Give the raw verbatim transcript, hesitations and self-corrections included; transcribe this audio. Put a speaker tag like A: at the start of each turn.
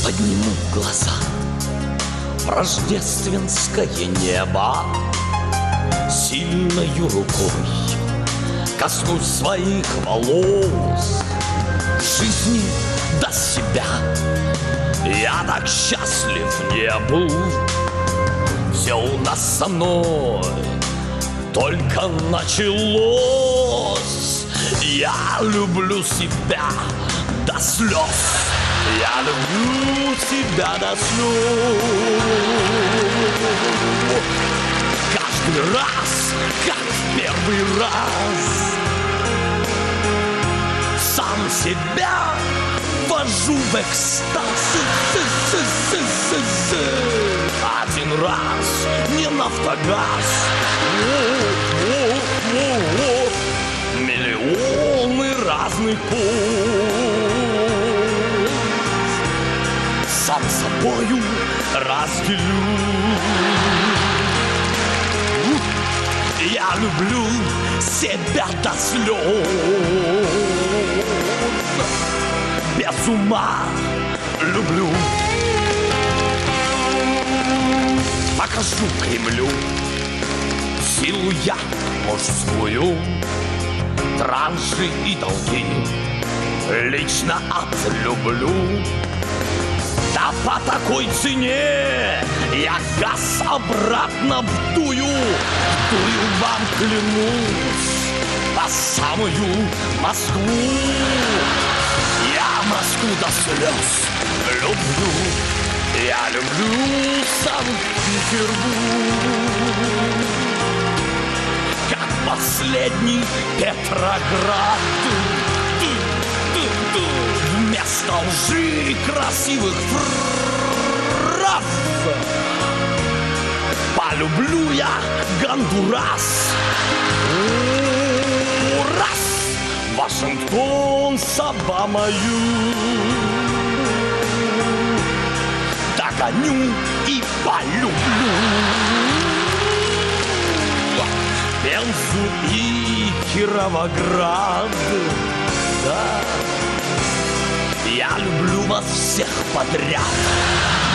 A: Подниму глаза в рождественское небо, сильною рукой коснусь своих волос. Жизни до себя я так счастлив не был. Все у нас со мной только началось. Я люблю себя до слез. Я люблю тебя до слез. Каждый раз, как в первый раз, сам себя ввожу в экстаз. Один раз, не нафтогаз. Миллионы разных поз сам собою разделю. Я люблю себя до слез. Без ума люблю. Покажу Кремлю силу я мужскую, транши и долги лично отлюблю. Да по такой цене я газ обратно вдую. Вдую вам клянусь по самую Москву. Я Москву до слез люблю. Я люблю Санкт-Петербург, как последний Петроград. Вместо лжи и красивых фраз полюблю я Гондурас. Раз Вашингтон с Обамою догоню и полюблю. Пензу и Кировоград, да. Я люблю вас всех подряд.